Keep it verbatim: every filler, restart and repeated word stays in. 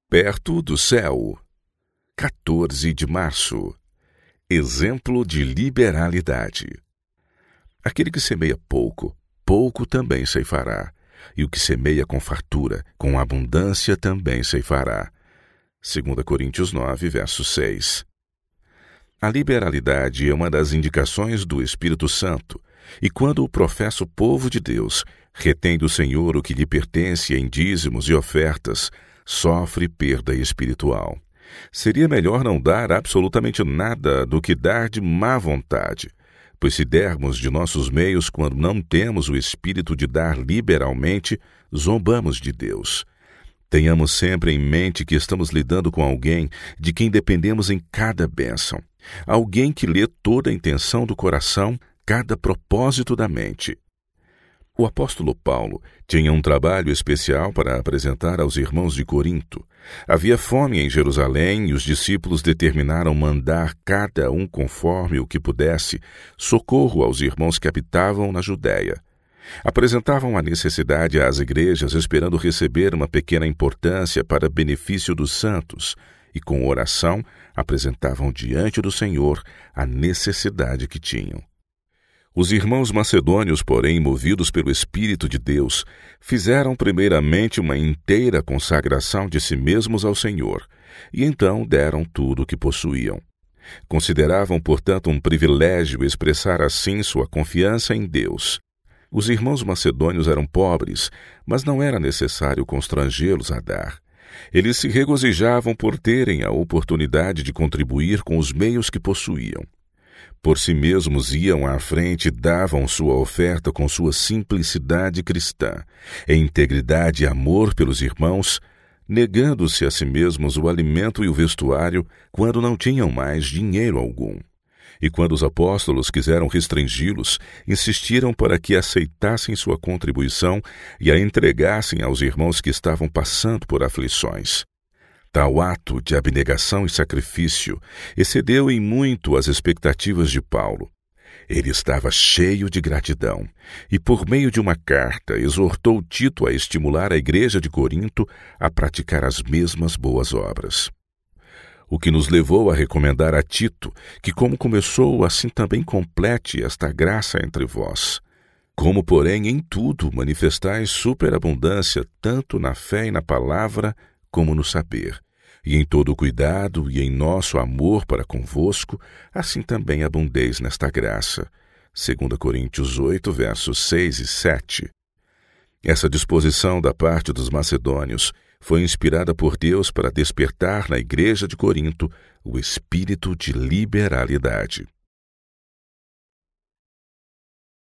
Perto do céu. quatorze de março. Exemplo de liberalidade. Aquele que semeia pouco, pouco também ceifará, e o que semeia com fartura, com abundância também ceifará. Segunda Coríntios nove, verso seis. A liberalidade é uma das indicações do Espírito Santo, e quando o professa o povo de Deus retém do Senhor o que lhe pertence em dízimos e ofertas, sofre perda espiritual. Seria melhor não dar absolutamente nada do que dar de má vontade, pois se dermos de nossos meios quando não temos o espírito de dar liberalmente, zombamos de Deus. Tenhamos sempre em mente que estamos lidando com alguém de quem dependemos em cada bênção, alguém que lê toda a intenção do coração, cada propósito da mente. O apóstolo Paulo tinha um trabalho especial para apresentar aos irmãos de Corinto. Havia fome em Jerusalém e os discípulos determinaram mandar cada um conforme o que pudesse socorro aos irmãos que habitavam na Judéia. Apresentavam a necessidade às igrejas esperando receber uma pequena importância para benefício dos santos e com oração apresentavam diante do Senhor a necessidade que tinham. Os irmãos macedônios, porém, movidos pelo Espírito de Deus, fizeram primeiramente uma inteira consagração de si mesmos ao Senhor, e então deram tudo o que possuíam. Consideravam, portanto, um privilégio expressar assim sua confiança em Deus. Os irmãos macedônios eram pobres, mas não era necessário constrangê-los a dar. Eles se regozijavam por terem a oportunidade de contribuir com os meios que possuíam. Por si mesmos iam à frente e davam sua oferta com sua simplicidade cristã, em integridade e amor pelos irmãos, negando-se a si mesmos o alimento e o vestuário quando não tinham mais dinheiro algum. E quando os apóstolos quiseram restringi-los, insistiram para que aceitassem sua contribuição e a entregassem aos irmãos que estavam passando por aflições. Tal ato de abnegação e sacrifício excedeu em muito as expectativas de Paulo. Ele estava cheio de gratidão e, por meio de uma carta, exortou Tito a estimular a igreja de Corinto a praticar as mesmas boas obras. O que nos levou a recomendar a Tito que, como começou, assim também complete esta graça entre vós. Como, porém, em tudo manifestais superabundância, tanto na fé e na palavra, como no saber, e em todo o cuidado e em nosso amor para convosco, assim também abundeis nesta graça. Segunda Coríntios oito, versos seis e sete. Essa disposição da parte dos macedônios foi inspirada por Deus para despertar na igreja de Corinto o espírito de liberalidade.